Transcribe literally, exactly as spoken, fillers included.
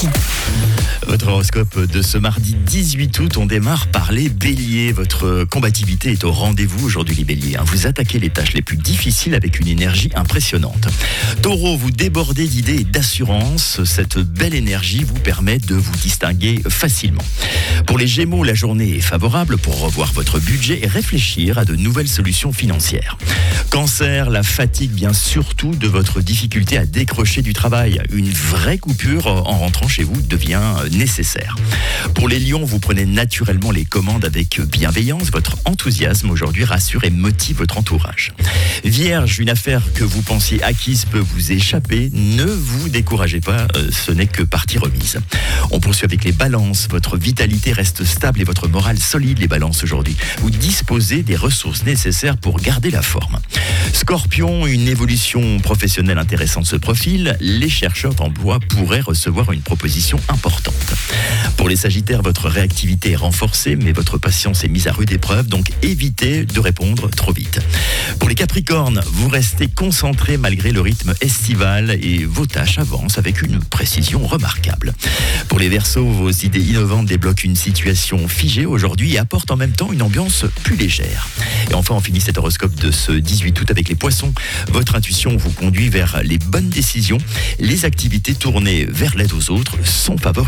City. Votre horoscope de ce mardi dix-huit août, on démarre par les béliers. Votre combativité est au rendez-vous aujourd'hui les béliers. Vous attaquez les tâches les plus difficiles avec une énergie impressionnante. Taureau, vous débordez d'idées et d'assurance. Cette belle énergie vous permet de vous distinguer facilement. Pour les gémeaux, la journée est favorable pour revoir votre budget et réfléchir à de nouvelles solutions financières. Cancer, la fatigue vient surtout de votre difficulté à décrocher du travail. Une vraie coupure en rentrant chez vous devient nécessaire. Pour les lions, vous prenez naturellement les commandes avec bienveillance. Votre enthousiasme aujourd'hui rassure et motive votre entourage. Vierge, une affaire que vous pensiez acquise peut vous échapper. Ne vous découragez pas, ce n'est que partie remise. On poursuit avec les balances. Votre vitalité reste stable et votre morale solide, les balances aujourd'hui. Vous disposez des ressources nécessaires pour garder la forme. Scorpion, une évolution professionnelle intéressante se profile. Les chercheurs d'emploi pourraient recevoir une proposition importante. Pour les sagittaires, votre réactivité est renforcée, mais votre patience est mise à rude épreuve, donc évitez de répondre trop vite. Pour les capricornes, vous restez concentrés malgré le rythme estival et vos tâches avancent avec une précision remarquable. Pour les verseaux, vos idées innovantes débloquent une situation figée aujourd'hui et apportent en même temps une ambiance plus légère. Et enfin, on finit cet horoscope de ce dix-huit août avec les poissons. Votre intuition vous conduit vers les bonnes décisions. Les activités tournées vers l'aide aux autres sont favorisées.